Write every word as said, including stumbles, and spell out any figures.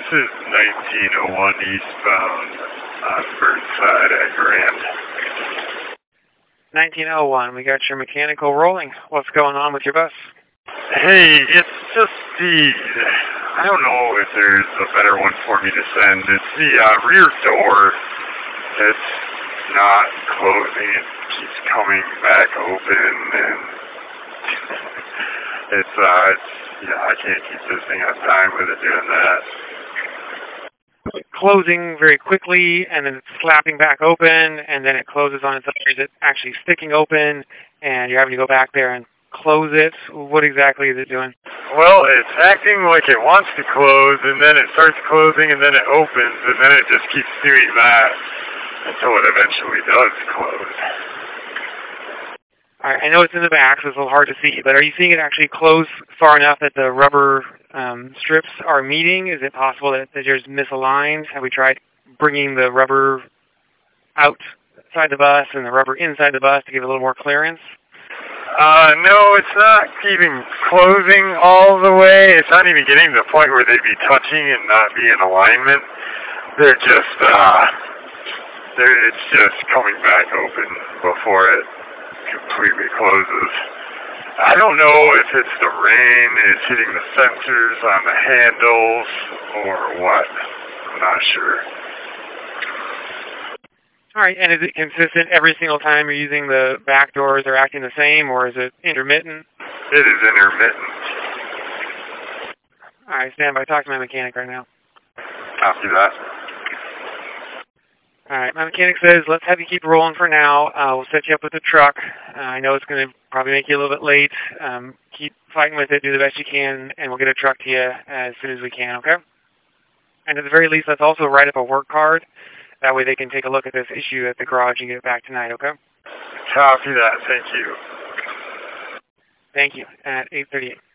This is nineteen oh one eastbound on Burnside at Grand. nineteen oh one, we got your mechanical rolling. What's going on with your bus? Hey, it's just the, I don't know if there's a better one for me to send. It's the uh, rear door that's not closing. It keeps coming back open, and it's, uh, it's, yeah, I can't keep this thing on time with it doing that. Closing very quickly, and then it's slapping back open, and then it closes on its own. Is it actually sticking open, and you're having to go back there and close it? What exactly is it doing? Well, it's acting like it wants to close, and then it starts closing, and then it opens, and then it just keeps doing that until it eventually does close. All right, I know it's in the back, so it's a little hard to see, but are you seeing it actually close far enough that the rubber um, strips are meeting? Is it possible that, that yours misaligned? Have we tried bringing the rubber outside the bus and the rubber inside the bus to give it a little more clearance? Uh, no, it's not even closing all the way. It's not even getting to the point where they'd be touching and not be in alignment. They're just, uh, they're, it's just coming back open before it completely closes. I don't know if it's the rain, it's hitting the sensors on the handles, or what. I'm not sure. All right, and is it consistent every single time you're using the back doors? Are acting the same, or is it intermittent? It is intermittent. All right, stand by. Talk to my mechanic right now. Copy that. All right, my mechanic says, let's have you keep rolling for now. Uh, we'll set you up with the truck. Uh, I know it's going to probably make you a little bit late. Um, keep fighting with it, do the best you can, and we'll get a truck to you as soon as we can, okay? And at the very least, let's also write up a work card. That way they can take a look at this issue at the garage and get it back tonight, okay? Copy that. Thank you. Thank you. At eight thirty-eight.